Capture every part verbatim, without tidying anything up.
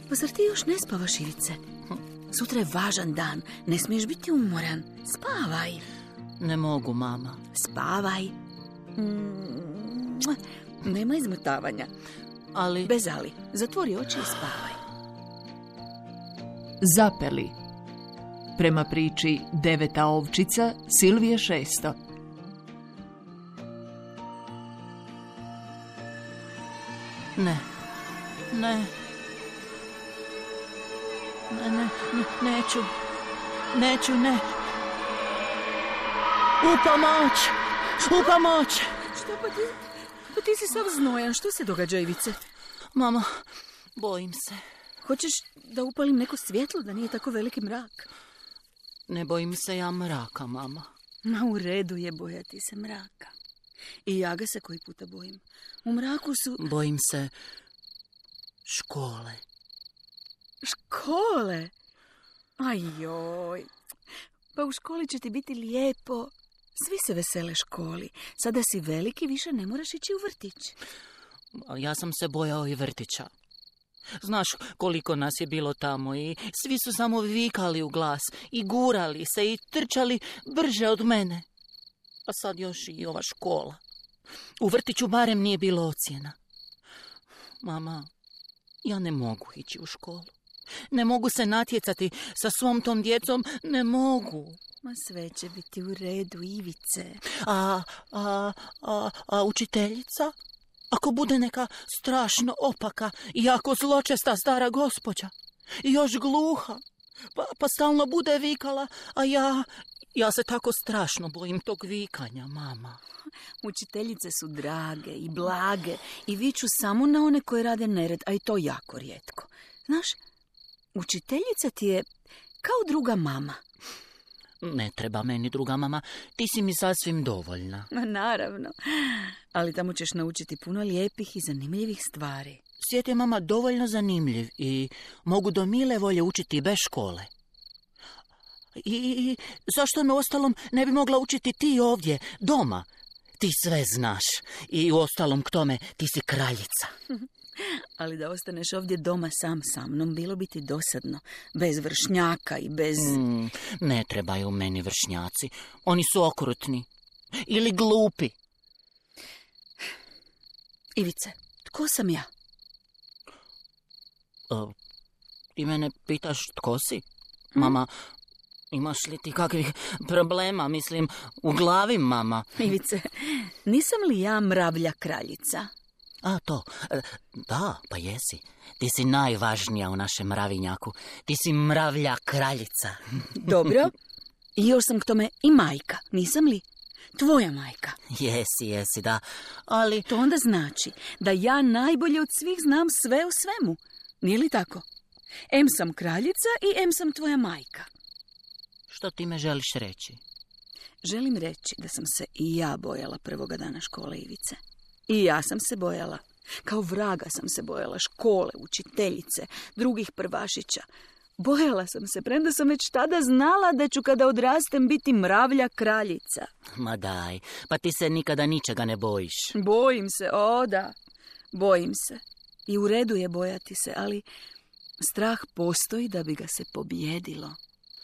Pa zar ti još ne spavaš, Ivice? Sutra je važan dan, ne smiješ biti umoran. Spavaj. Ne mogu, mama. Spavaj. Mm, nema izmotavanja. Ali... Bez ali. Zatvori oči i spavaj. Zapeli. Prema priči Deveta ovčica Silvije Šesto. Ne. Ne. Ne, ne, ne, neću. Neću, ne. U pomoć! U pomoć! Što pa ti? Pa ti si sav znojan. Što se događa, Ivice? Mama, bojim se. Hoćeš da upalim neko svjetlo, da nije tako veliki mrak? Ne bojim se ja mraka, mama. Ma u redu je bojati se mraka. I ja ga se koji puta bojim. U mraku su... Bojim se škole. Škole? Ajoj. Pa u školi će ti biti lijepo. Svi se vesele školi. Sada si veliki, više ne moraš ići u vrtić. Ja sam se bojao i vrtića. Znaš koliko nas je bilo tamo i svi su samo vikali u glas i gurali se i trčali brže od mene. A sad još i ova škola. U vrtiću barem nije bilo ocjena. Mama, ja ne mogu ići u školu. Ne mogu se natjecati sa svom tom djecom, ne mogu. Ma sve će biti u redu, Ivice. A, a, a, a učiteljica? Ako bude neka strašno opaka i jako zločesta stara gospođa i još gluha, pa, pa stalno bude vikala, a ja, ja se tako strašno bojim tog vikanja, mama. Učiteljice su drage i blage i viču samo na one koje rade nered, a i to jako rijetko. Znaš, učiteljica ti je kao druga mama. Ne treba meni druga mama, ti si mi sasvim dovoljna. Ma naravno, ali tamo ćeš naučiti puno lijepih i zanimljivih stvari. Svijet je, mama, dovoljno zanimljiv i mogu do mile volje učiti bez škole. I, i zašto me ostalom ne bi mogla učiti ti ovdje, doma? Ti sve znaš i u ostalom k tome ti si kraljica. Ali da ostaneš ovdje doma sam sa mnom, bilo bi ti dosadno. Bez vršnjaka i bez... Mm, ne trebaju meni vršnjaci. Oni su okrutni. Ili glupi. Ivice, tko sam ja? O, ti mene pitaš tko si? Hmm? Mama, imaš li ti kakvih problema, mislim, u glavi, mama? Ivice, nisam li ja mravlja kraljica? A, to. Da, pa jesi. Ti si najvažnija u našem mravinjaku. Ti si mravlja kraljica. Dobro. I još sam k tome i majka, nisam li? Tvoja majka. Jesi, jesi, da. Ali... To onda znači da ja najbolje od svih znam sve o svemu. Nije li tako? Em sam kraljica i em sam tvoja majka. Što ti me želiš reći? Želim reći da sam se i ja bojala prvoga dana škole, Ivice. I ja sam se bojala. Kao vraga sam se bojala škole, učiteljice, drugih prvašića. Bojala sam se, premda sam već tada znala da ću kada odrastem biti mravlja kraljica. Ma daj, pa ti se nikada ničega ne bojiš. Bojim se, o da, bojim se. I u redu je bojati se, ali strah postoji da bi ga se pobijedilo.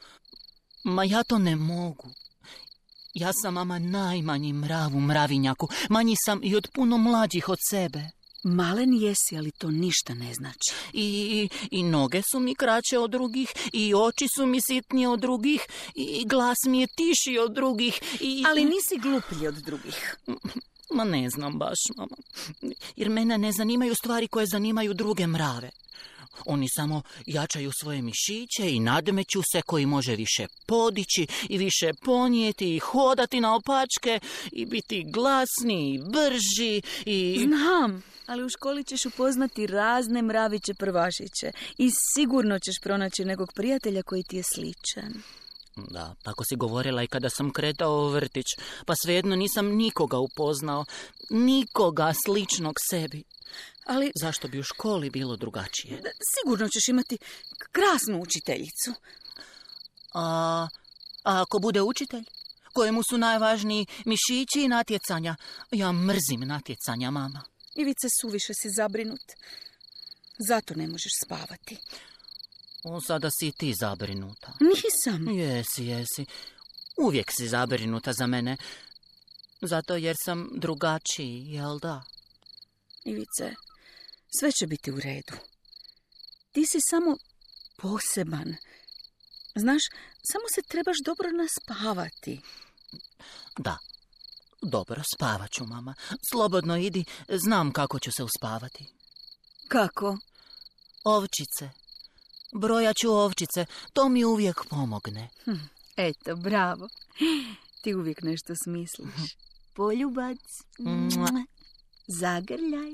Ma ja to ne mogu. Ja sam, mama, najmanji mrav u mravinjaku. Manji sam i od puno mlađih od sebe. Malen jesi, ali to ništa ne znači. I, i, i noge su mi kraće od drugih, i oči su mi sitnije od drugih, i glas mi je tiši od drugih. I... Ali nisi gluplji od drugih. Ma ne znam baš, mama. Jer mene ne zanimaju stvari koje zanimaju druge mrave. Oni samo jačaju svoje mišiće i nadmeću se koji može više podići i više ponijeti i hodati na opačke i biti glasni i brži i... Znam, ali u školi ćeš upoznati razne mraviće prvašiće i sigurno ćeš pronaći nekog prijatelja koji ti je sličan. Da, tako si govorila i kada sam kretao u vrtić, pa svejedno nisam nikoga upoznao, nikoga sličnog sebi. Ali... Zašto bi u školi bilo drugačije? Sigurno ćeš imati krasnu učiteljicu. A, a ako bude učitelj, kojemu su najvažniji mišići i natjecanja? Ja mrzim natjecanja, mama. Ivice, suviše si zabrinut. Zato ne možeš spavati. O, sada si i ti zabrinuta. Nisam. Jesi, jesi. Uvijek si zabrinuta za mene. Zato jer sam drugačiji, jel da? Ivice, sve će biti u redu. Ti si samo poseban. Znaš, samo se trebaš dobro naspavati. Da, dobro, spavat ću, mama. Slobodno idi, znam kako ću se uspavati. Kako? Ovčice. Brojat ću ovčice, to mi uvijek pomogne. Hm, eto, bravo. Ti uvijek nešto smisliš. Poljubac. Mua. Zagrljaj.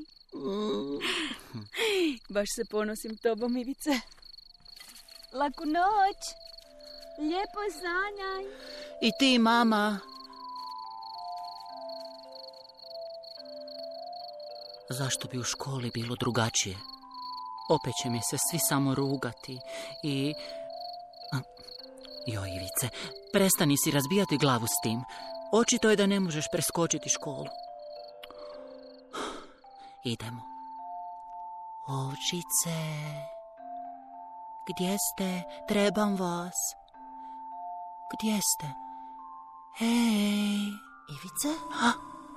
Baš se ponosim tobom, Ivice. Laku noć. Lijepo sanjaj. I ti, mama. Zašto bi u školi bilo drugačije? Opet će mi se svi samo rugati i... Joj, Ivice, prestani si razbijati glavu s tim. Očito je da ne možeš preskočiti školu. Idemo. Ovčice, gdje ste? Trebam vas. Gdje ste? Hej. Ivice? Ha?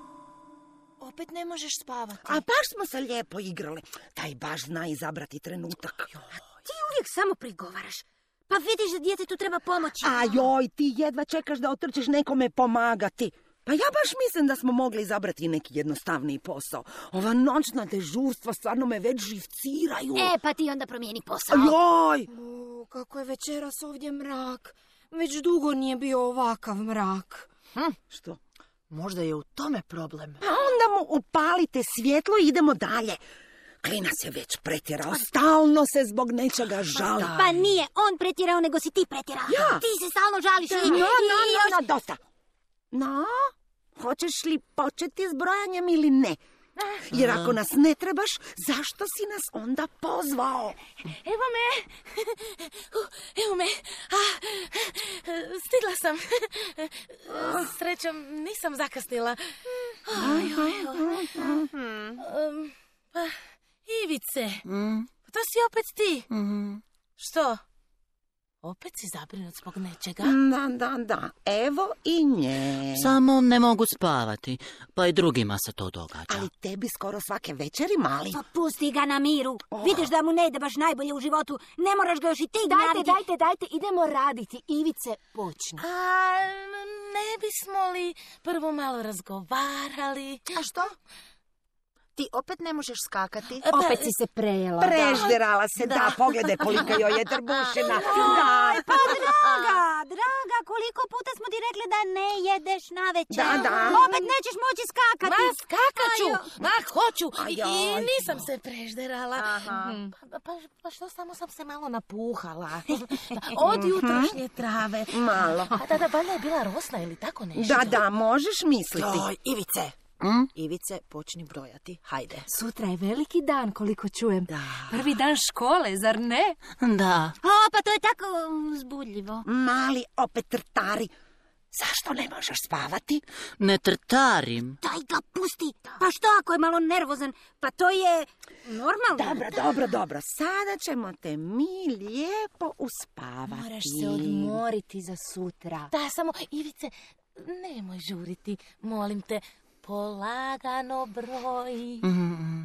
Opet ne možeš spavati. A baš smo se lijepo igrali. Taj baš zna izabrati trenutak. Ti uvijek samo prigovaraš. Pa vidiš da djetetu treba pomoći. A joj, ti jedva čekaš da otrčeš nekome pomagati. Pa ja baš mislim da smo mogli izabrati neki jednostavniji posao. Ova noćna dežurstva stvarno me već živciraju. E, pa ti onda promijeni posao. Joj! O, kako je večeras ovdje mrak. Već dugo nije bio ovakav mrak. Hm, što? Možda je u tome problem. Pa onda mu upalite svjetlo i idemo dalje. Klinac je već pretjerao, stalno se zbog nečega žali. Pa nije on pretjerao, nego si ti pretjerao. Ja? Ti se stalno žališ. I, No, no, i još... no, no, dosta. No, hoćeš li početi s brojanjem ili ne? Jer ako nas ne trebaš, zašto si nas onda pozvao? Evo me, evo me, ah, stigla sam. Srećom, nisam zakasnila. Aj, aj, aj. Um, pa, Ivice, to si opet ti. Što? Opet si zabrinut zbog nečega? Da, da, da, evo i nje. Samo ne mogu spavati, pa i drugima se to događa. Ali tebi skoro svake večeri, mali. Pa pusti ga na miru. Oh. Vidiš da mu ne ide baš najbolje u životu. Ne moraš ga još i ti Dajte, gnjaviti. dajte, dajte, idemo raditi. Ivice, počni. A ne bismo li prvo malo razgovarali? A što? Ti opet ne možeš skakati. Pa- Opet si se prejela. Prežderala se, da, da pogledaj kolika joj je trbušina. Da, Pa draga, draga, koliko puta smo ti rekli da ne jedeš navečer. Da, da. Opet nećeš moći skakati. Ma, skakat ću, Aj, ma, hoću. I, i Ajoj. nisam se prežderala. Pa, pa, pa što, samo sam se malo napuhala. Od jutrošnje trave. malo. A da, da, valjda je bila rosna ili tako nešto. Da, da, možeš misliti. Joj, Ivice. Hm? Ivice, počni brojati. Hajde. Sutra je veliki dan, koliko čujem. Prvi dan škole, zar ne? Da. O, pa to je tako uzbudljivo. Mali opet trtari. Zašto ne možeš spavati? Ne trtarim. Daj ga pusti. Pa što ako je malo nervozan? Pa to je normalno. Dobro, dobro, dobro. Sada ćemo te mi lijepo uspavati. Moraš se odmoriti za sutra. Da, samo, Ivice, nemoj žuriti, molim te. Polagano broj. Mm.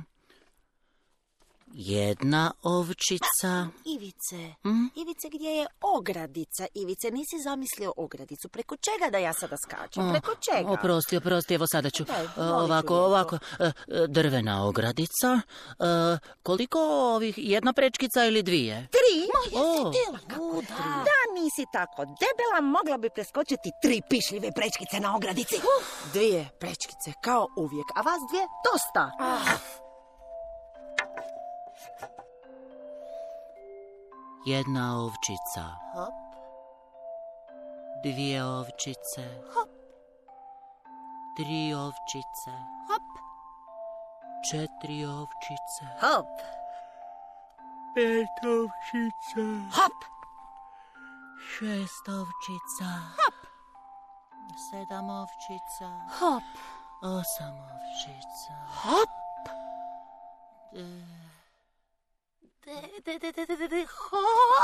Jedna ovčica. Ivice, Hm? Ivice, gdje je ogradica? Ivice, nisi zamislio ogradicu. Preko čega da ja sada skačem? Preko čega? Oprosti, oprosti, evo sada ću. Daj, E, molim ovako, te lijepo. ovako. e, e, Drvena ogradica. E, koliko ovih, jedna prečkica ili dvije? Tri? O, Da nisi tako debela, mogla bi preskočiti tri pišljive prečkice na ogradici. Dvije prečkice, kao uvijek. A vas dvije, dosta. jedna ovčica. Hop. Dvije ovčice. Hop. Tri ovčice. Hop. Četiri ovčice. Hop. Pet ovčica. Hop. Šest ovčica. Sedam ovčica. Hop. Osam ovčica. Hop. De- De, de, de, de, de, de, ho!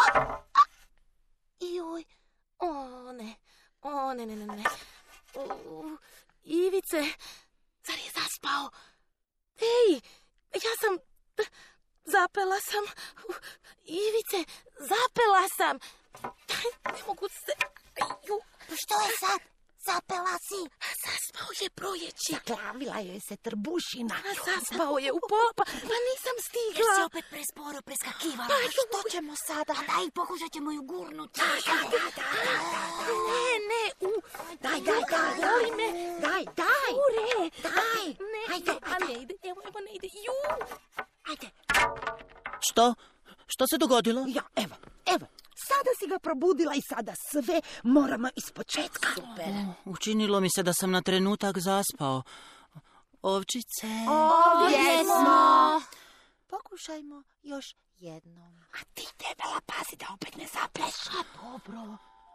Joj, o ne, o ne, ne, ne, ne. O, Ivice, zar je zaspao? Ej, ja sam, zapela sam. Ivice, zapela sam. Ne mogu se, ju. Što je sad? Zapela si? Zaspao je brojeći. Zaklavila joj se trbušina. Zaspao je u pola, pa, pa nisam Jer stigla. si opet presporo preskakivala. Pa, Što ćemo sada? Pa daj, pokušat ćemo ju gurnuti. Ne, ne, u, Daj, daj, daj, daj, daj, daj, ure. daj. Ne, Ajde, a ne ide, evo, evo ne ide. Ju. Ajde. Što? Što se dogodilo? Ja, evo, evo. Sada si ga probudila i sada sve moramo ispočetka. Super. Učinilo mi se da sam na trenutak zaspao. Ovčice... Ovdje smo. Pokušajmo još jednom. A ti, debela, pazi da opet ne zapleš. Dobro.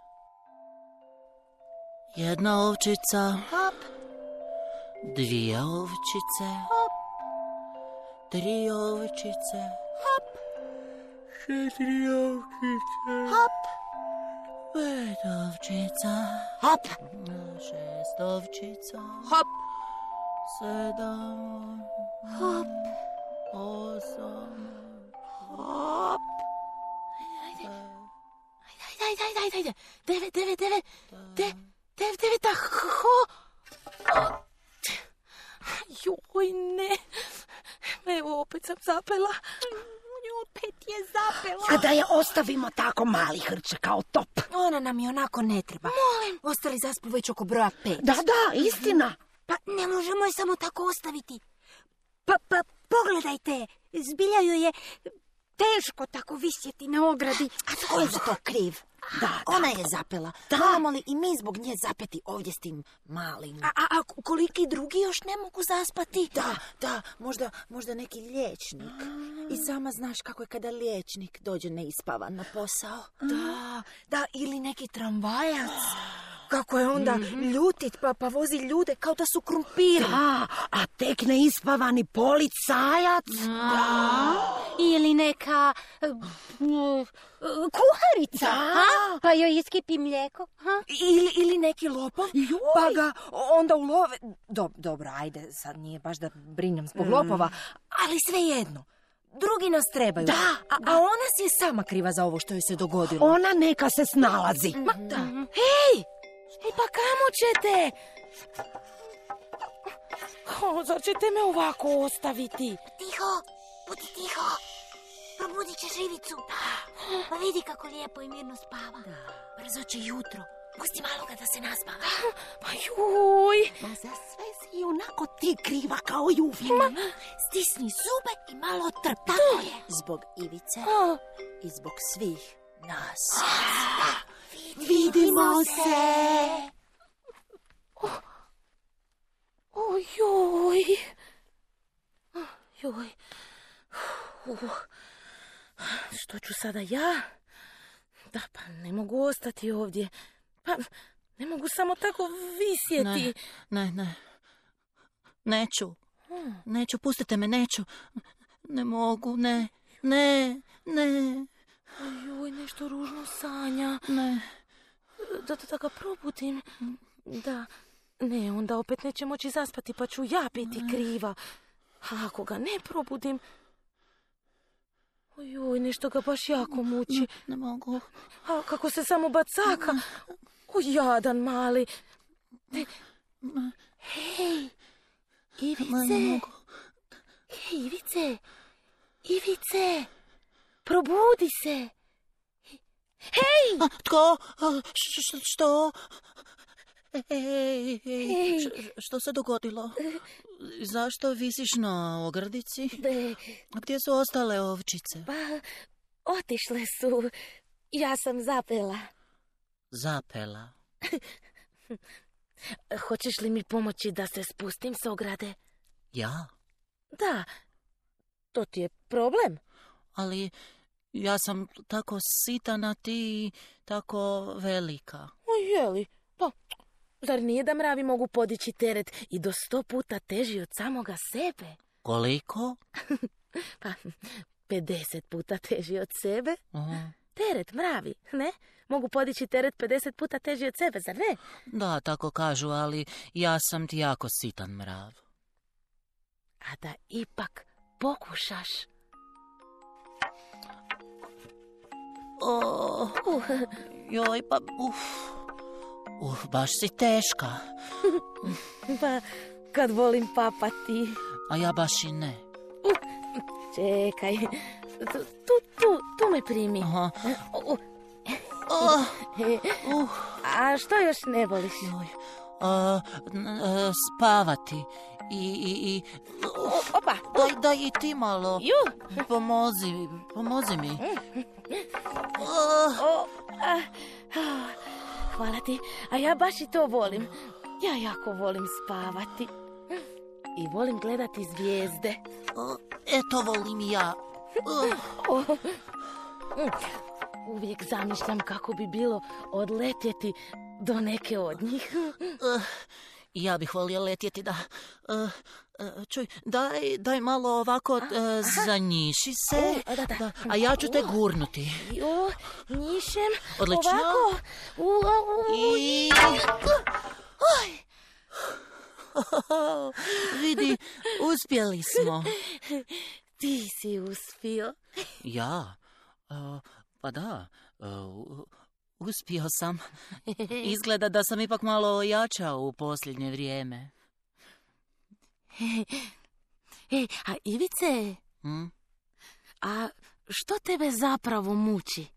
Jedna ovčica, Hop, dvije ovčice, tri ovčice, četiri ovčice, hop, pet ovčica, hop, šest ovčica, hop, sedam, hop, osam, hop. Ajde, ajde, ajde, ajde. Devet, devet, devet. De, devet, deveta, ho. Joj, ne. Evo, opet sam zapela. Opet je zapela. A da je ostavimo tako mali hrče kao top. Ona nam i onako ne treba. Molim. Ostali zaspu već oko broja pet. Da, da, istina. Pa ne možemo je samo tako ostaviti. Pa, pa, pogledajte, zbilja joj je teško tako visjeti na ogradi. A tko je za to kriv? Da, Ona je zapela. Da. Moramo li i mi zbog nje zapeti ovdje s tim malim? A, a, a koliki drugi još ne mogu zaspati? Da, da, možda, možda neki liječnik. I sama znaš kako je kada liječnik dođe neispavan na posao. Da, da, ili neki tramvajac. Kako je onda ljutit pa, pa vozi ljude kao da su krumpiri. Da, a tek neispavani policajac. Ili neka uh, kuharica. Ha? Pa joj iskipi mlijeko. Ha? Ili, ili neki lopov, Joj. pa ga onda ulove. Do, dobro, ajde, sad nije baš da brinem zbog lopova, ali svejedno. Drugi nas trebaju. Da, a, a ona si je sama kriva za ovo što joj se dogodilo. Ona neka se snalazi. Ma, da. Hej! E pa kamo ćete? O, zar ćete me ovako ostaviti? Tiho, budi tiho. Probudit ćeš Ivicu. Pa vidi kako lijepo i mirno spava. Brzo će jutro. Pusti malo ga da se naspava. Pa juj. Pa za sve si onako ti kriva kao i uvijek. Stisni zube i malo trpi. Tako je. Zbog Ivice A, i zbog svih nas. Vidimo se. o, joj. Joj. Uh, što ću sada ja? Da, pa ne mogu ostati ovdje. Pa ne mogu samo tako visjeti. Ne, ne, ne. Neću. Neću, pustite me, neću. Ne mogu, ne, ne, ne, Joj, nešto ružno sanja. ne. Da, da, da ga probudim. Da, ne, onda opet neće moći zaspati, pa ću ja biti kriva. A ako ga ne probudim... Ojoj, nešto ga baš jako muči. Ne mogu. A kako se samo bacaka. O, jadan mali. E, hej, Ma, ne Ivice. mogu. Hej, Ivice. Ivice. Probudi se. A, tko? A, š- š- što? Ej, ej, š- što se dogodilo? Zašto visiš na ogradici? E, A gdje su ostale ovčice? pa, otišle su. Ja sam zapela. Zapela. Hoćeš li mi pomoći da se spustim s ograde? Ja? Da. To ti je problem? Ali ja sam tako sitana, ti tako velika. O, jeli? Pa, zar nije da mravi mogu podići teret i do sto puta teži od samoga sebe? Koliko? Pa, pedeset puta teži od sebe. Aha. Teret mravi, ne? Mogu podići teret pedeset puta teži od sebe, zar ne? Da, tako kažu, ali ja sam ti jako sitan mrav. A da ipak pokušaš. Oh, Uh, joj, pa, uf, uf, baš si teška. pa, kad volim papati. A ja baš i ne. Čekaj, tu, tu, tu, tu me primi. Aha. Uh, Oh, uh, A što još ne voliš? joj, a, n- a, spavati i, i, i O, opa, daj, daj i ti malo. ju. Pomozi, pomozi mi. Oh, O, a, a, hvala ti, a ja baš i to volim. Ja jako volim spavati. I volim gledati zvijezde. oh, eto volim i ja. Oh, O, uvijek zamišljam kako bi bilo odletjeti do neke od njih. uh, ja bih volio letjeti da... uh, uh, čuj, daj, daj malo ovako, uh, zanjiši se, O, da, da. a ja ću te gurnuti. Jo, njišem. Odlično. Ovako. U, u, u. I... Oh, vidi, uspjeli smo. Ti si uspio. Ja? Uh, pa da, uh, uspio sam. Izgleda da sam ipak malo ojačao u posljednje vrijeme. E, a Ivice, Hm? a što tebe zapravo muči?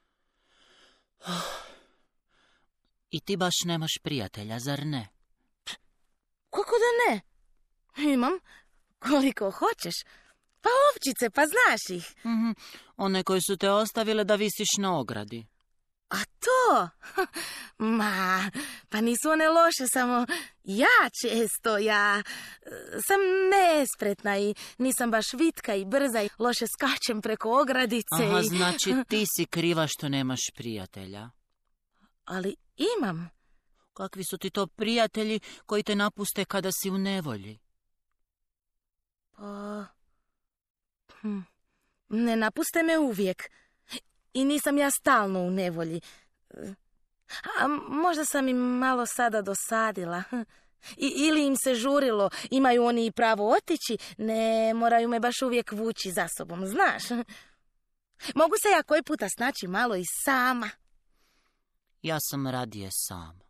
I ti baš nemaš prijatelja, zar ne? Kako da ne? Imam koliko hoćeš. Pa ovčice, pa znaš ih. Mhm, one koji su te ostavile da visiš na ogradi. A to? Ma, pa nisu one loše, samo ja često, ja e, sam nespretna i nisam baš vitka i brza i loše skačem preko ogradice. Aha, i... znači ti si kriva što nemaš prijatelja. Ali imam. Kakvi su ti to prijatelji koji te napuste kada si u nevolji? Pa... Hm. Ne napuste me uvijek. I nisam ja stalno u nevolji. A možda sam im malo sada dosadila. I, ili im se žurilo, imaju oni i pravo otići, ne moraju me baš uvijek vući za sobom, znaš. Mogu se ja koji puta snaći malo i sama. Ja sam radije sam.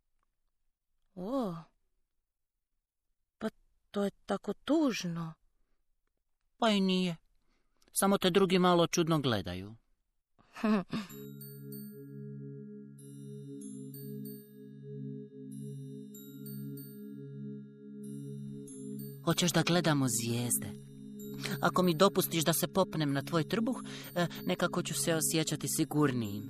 O, pa to je tako tužno. Pa i nije. Samo te drugi malo čudno gledaju. Hoćeš da gledamo zvijezde? Ako mi dopustiš da se popnem na tvoj trbuh, e, nekako ću se osjećati sigurnijim.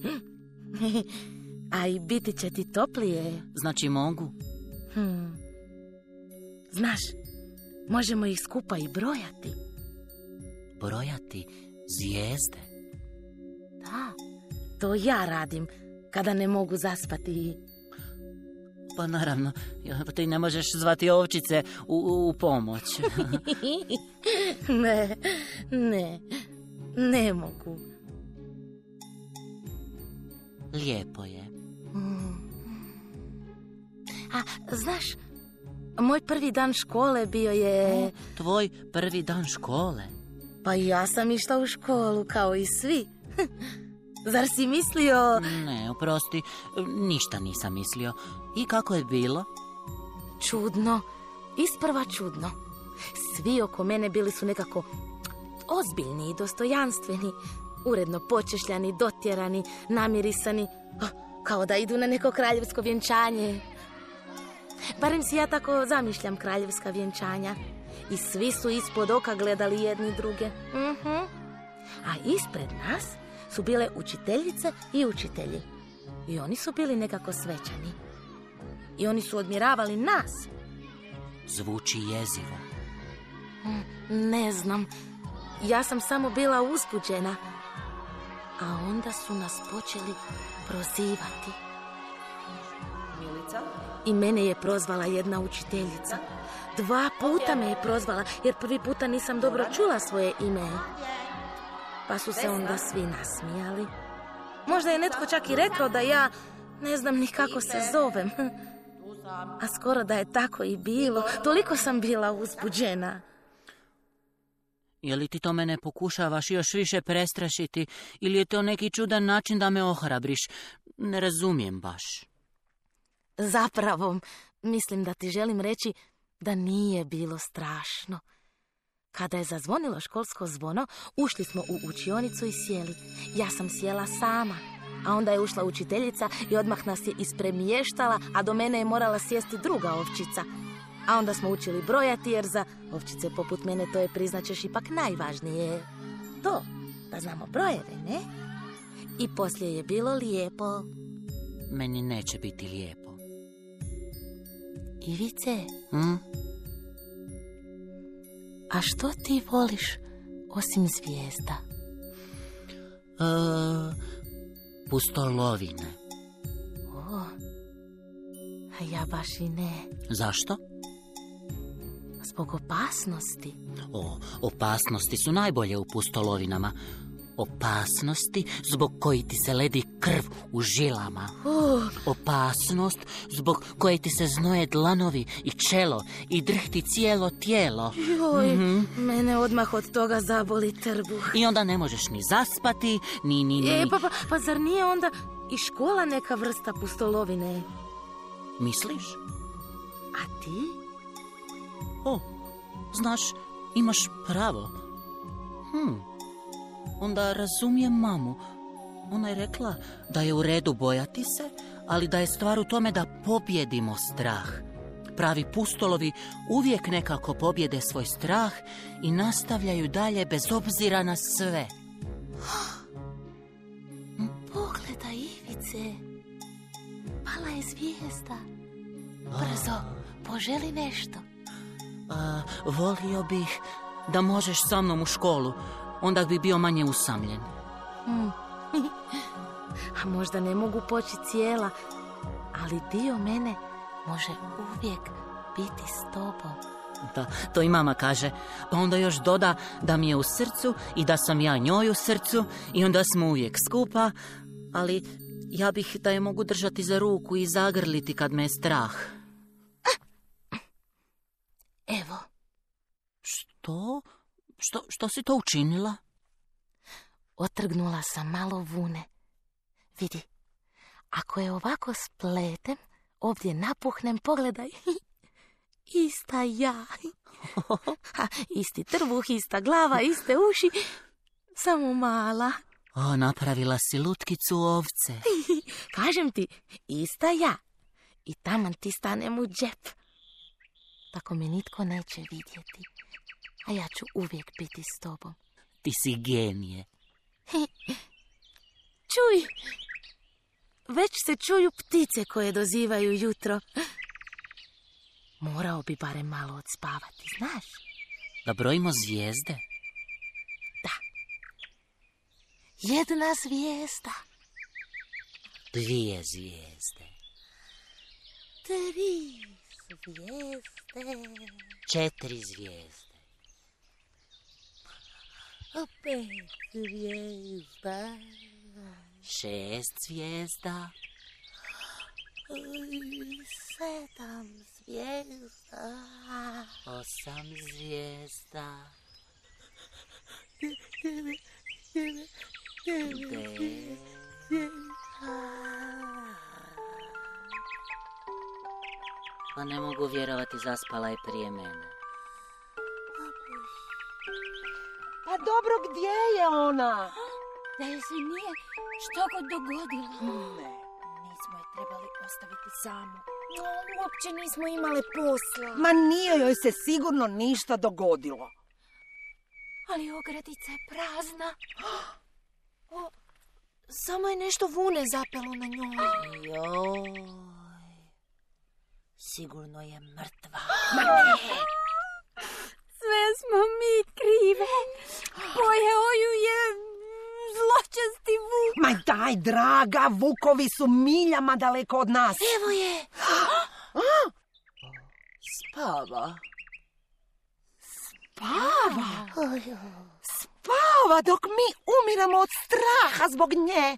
A i biti će ti toplije. Znači mogu? Hmm. Znaš, možemo ih skupa i brojati. Brojati zvijezde? Da, to ja radim kada ne mogu zaspati. Pa naravno, ja, pa ti ne možeš zvati ovčice u, u, u pomoć. Ne, ne, ne mogu. Lijepo je. Mm. A, znaš, moj prvi dan škole bio je... Tvoj prvi dan škole? Pa i ja sam išla u školu kao i svi. Zar si mislio... Ne, oprosti, ništa nisam mislio. I kako je bilo? Čudno, isprva čudno. Svi oko mene bili su nekako ozbiljni i dostojanstveni, uredno počešljani, dotjerani, namirisani, kao da idu na neko kraljevsko vjenčanje. Barem si ja tako zamišljam kraljevska vjenčanja. I svi su ispod oka gledali jedni druge. Uh-huh. A ispred nas su bile učiteljice i učitelji. I oni su bili nekako svečani. I oni su odmiravali nas. Zvuči jezivo. Ne znam. Ja sam samo bila uzbuđena. A onda su nas počeli prozivati. Milica? I mene je prozvala jedna učiteljica. Dva puta me je prozvala, jer prvi puta nisam dobro čula svoje ime. Pa su se onda svi nasmijali. Možda je netko čak i rekao da ja ne znam ni kako se zovem. A skoro da je tako i bilo. Toliko sam bila uzbuđena. Je li ti to mene pokušavaš još više prestrašiti ili je to neki čudan način da me ohrabriš? Ne razumijem baš. Zapravo, mislim da ti želim reći da nije bilo strašno. Kada je zazvonilo školsko zvono, ušli smo u učionicu i sjeli. Ja sam sjela sama, a onda je ušla učiteljica i odmah nas je ispremještala, a do mene je morala sjesti druga ovčica. A onda smo učili brojati, jer za ovčice poput mene to je, priznaćeš, ipak najvažnije. To, da znamo brojeve, ne? I poslije je bilo lijepo. Meni neće biti lijepo. Ivice, Hm? a što ti voliš osim zvijezda? E, pustolovine. O, a ja baš i ne. Zašto? Zbog opasnosti. O, opasnosti su najbolje u pustolovinama. Opasnosti zbog koji ti se ledi krv u žilama. Uh, Opasnost zbog koje ti se znoje dlanovi i čelo i drhti cijelo tijelo. joj, Mhm. mene odmah od toga zaboli trbuh. I onda ne možeš ni zaspati, ni, ni, ni... E, pa, pa, pa zar nije onda i škola neka vrsta pustolovine? Misliš? A ti? O, znaš, imaš pravo. Hm, onda razumijem mamu. Ona je rekla da je u redu bojati se, ali da je stvar u tome da pobjedimo strah. Pravi pustolovi uvijek nekako pobjede svoj strah i nastavljaju dalje bez obzira na sve. Pogledaj, Ivice. Pala je zvijezda. Brzo, poželi nešto. A, volio bih da možeš sa mnom u školu, onda bi bio manje usamljen. Hmm. A možda ne mogu poći cijela, ali dio mene može uvijek biti s tobom. Da, to i mama kaže. Pa onda još doda da mi je u srcu i da sam ja njoj u srcu i onda smo uvijek skupa, ali ja bih da je mogu držati za ruku i zagrliti kad me je strah. Evo. Što? Što, što si to učinila? Otrgnula sam malo vune. Vidi, ako je ovako spletem, ovdje napuhnem, pogledaj. Ista ja. Ha, isti trbuh, ista glava, iste uši, samo mala. O, napravila si lutkicu ovce. Kažem ti, ista ja. I taman ti stanem u džep. Tako me nitko neće vidjeti. A ja ću uvijek biti s tobom. Ti si genije. Čuj, već se čuju ptice koje dozivaju jutro. Morao bi barem malo odspavati, znaš? Da brojimo zvijezde? Da. Jedna zvijezda. Dvije zvijezde. Tri zvijezde. Četiri zvijezde. Pet zvijezda. Šest zvijezda. Sedam zvijezda. Osam zvijezda. Devet. Pa ne mogu vjerovati, zaspala je prije mene. Pa dobro, gdje je ona? Da joj se nije što god dogodilo. Ne. Nismo je trebali ostaviti samu. No, uopće nismo imale posla. Ma nije joj se sigurno ništa dogodilo. Ali ogradica je prazna. O, samo je nešto vune zapelo na njoj. Joj, sigurno je mrtva. Sve smo mi krive. Pojeo ju je zločasti vuk. Ma daj, draga, vukovi su miljama daleko od nas. Evo je. Spava. Spava. Spava. ova dok mi umiramo od straha zbog nje.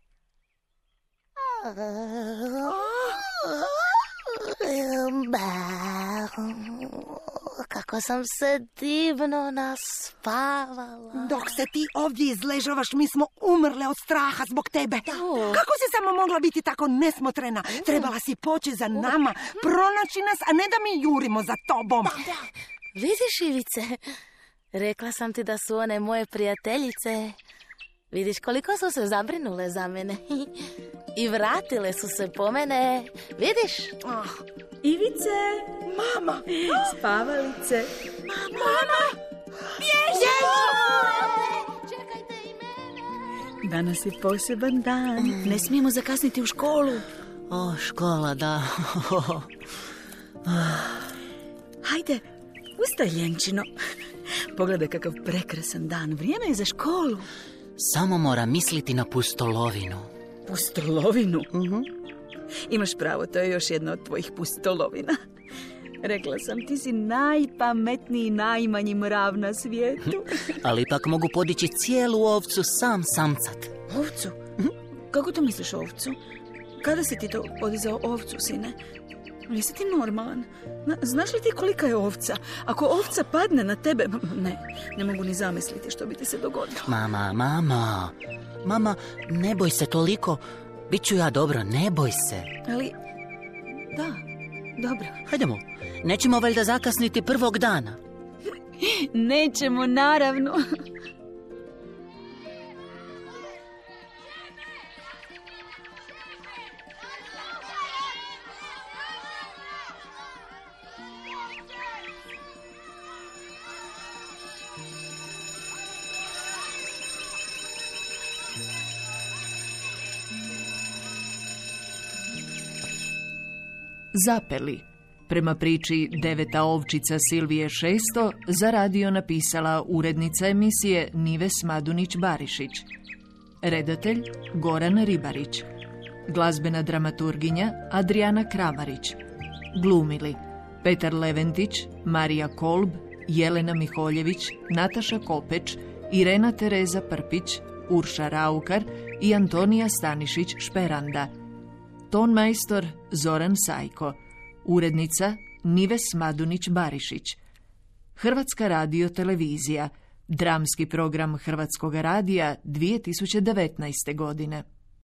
Kako sam se divno naspavala. Dok se ti ovdje izležavaš, mi smo umrle od straha zbog tebe. Kako si samo mogla biti tako nesmotrena? Trebala si poći za nama, pronaći nas, a ne da mi jurimo za tobom. Vidiš, Ivice, rekla sam ti da su one moje prijateljice. Vidiš koliko su se zabrinule za mene. I vratile su se po mene. Vidiš? Ah, Ivice, mama, spavalice. mama, Čekajte i mene. Danas je poseban dan. Ne smijemo zakasniti u školu. O, škola, da. Hajde, ustaj, Ljenčino. Pogledaj kakav prekrasan dan. Vrijeme je za školu. Samo mora misliti na pustolovinu. Pustolovinu? Uh-huh. Imaš pravo, to je još jedna od tvojih pustolovina. Rekla sam, ti si najpametniji i najmanji mrav na svijetu. Ali ipak mogu podići cijelu ovcu sam samcat. Ovcu? Kako to misliš, ovcu? Kada si ti to podizao ovcu, sine? Nisi ti normalan? Znaš li ti kolika je ovca? Ako ovca padne na tebe... Ne, ne mogu ni zamisliti što bi ti se dogodilo. Mama, mama, mama, ne boj se toliko. Biću ja dobro, ne boj se. Ali, da, dobro. Hajdemo, nećemo valjda zakasniti prvog dana. Nećemo, naravno. Zapeli. Prema priči Deveta ovčica Silvije šesto za radio napisala urednica emisije Nives Madunić-Barišić. Redatelj Goran Ribarić. Glazbena dramaturginja Adriana Kramarić. Glumili Petar Leventić, Marija Kolb, Jelena Miholjević, Nataša Kopeć, Irena Tereza Prpić, Urša Raukar i Antonija Stanišić-Šperanda. Tonmajstor Zoran Sajko. Urednica Nives Madunić-Barišić. Hrvatska radio televizija. Dramski program Hrvatskog radija dvije tisuće devetnaeste godine.